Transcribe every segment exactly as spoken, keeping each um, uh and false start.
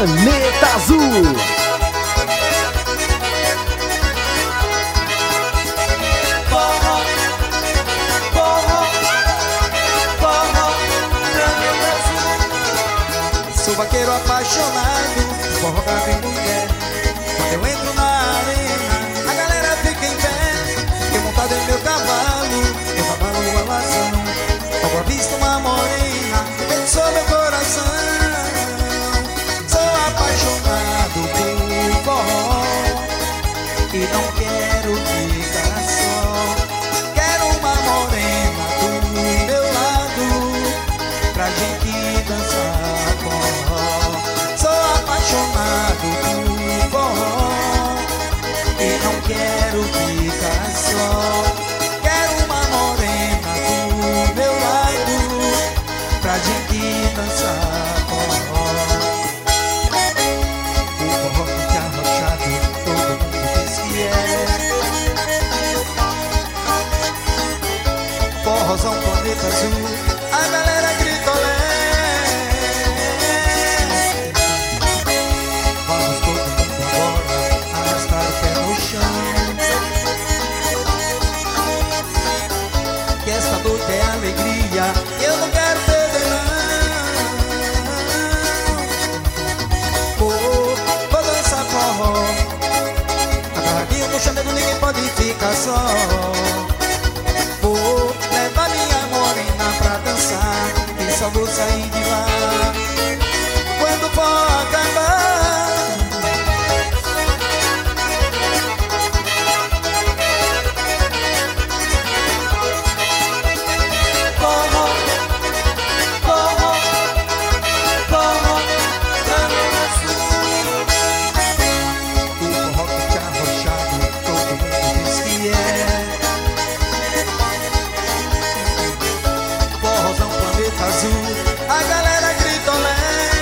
Planeta Azul. Forró, forró, forró, Planeta Azul. Sou vaqueiro apaixonado, forró gago e mulher. Quando eu entro na arena, a galera fica em pé. Fiquei montado em meu cavalo, meu cavalo alazão. Logo avisto uma morena, pensou meu coração. Sou apaixonado por forró e não quero ficar só. Quero uma morena do meu lado pra gente dançar forró. Sou apaixonado por forró e não quero ficar só. Quero uma morena do meu lado pra gente dançar forró. O forró que arrochado, todo mundo diz que é. Forrozão Planeta Azul, a galera grita olé. Vamos todo mundo agora arrastar o pé no chão, que esta noite é alegria, eu não quero perder não. Vou, vou dançar forró, agarradinho no chamego, ninguém pode ficar só. Vou levar minha morena pra dançar e só vou sair de lá quando for acabar. Forró, forró, forró, Planeta Azul. O forró que te arrochado, todo mundo diz que é. Forrozão Planeta Azul, a galera grita olé.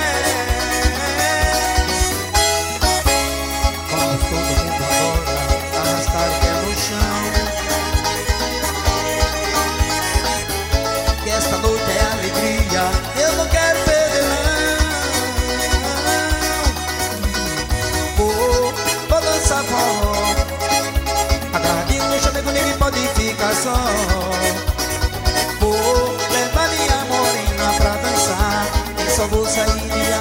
Vamos todo mundo agora arrastar o pé no chão, que esta noite é alegria, eu não quero perder não. Vou, vou dançar forró, agarradinho no chamego, ninguém pode ficar só. Vou levar minha morena pra dançar e só vou sair de